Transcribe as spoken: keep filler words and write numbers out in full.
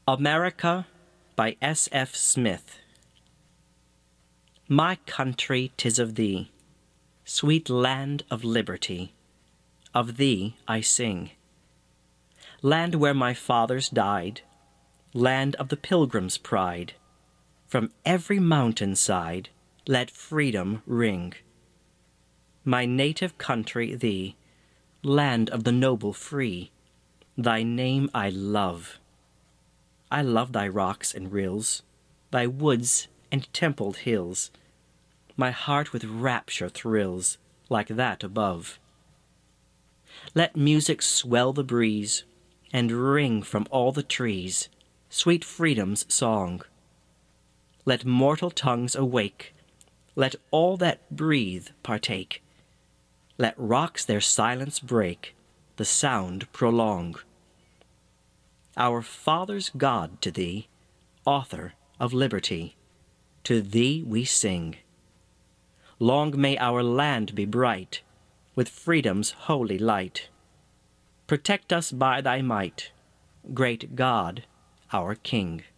America by S F Smith. My country, 'tis of thee, sweet land of liberty, of thee I sing. Land where my fathers died, land of the pilgrim's pride, from every mountain side let freedom ring. My native country, thee, land of the noble free, thy name I love. I love thy rocks and rills, thy woods and templed hills. My heart with rapture thrills like that above. Let music swell the breeze and ring from all the trees sweet freedom's song. Let mortal tongues awake, let all that breathe partake. Let rocks their silence break, the sound prolong. Our fathers' God to thee, author of liberty, to thee we sing. Long may our land be bright with freedom's holy light. Protect us by thy might, great God, our King.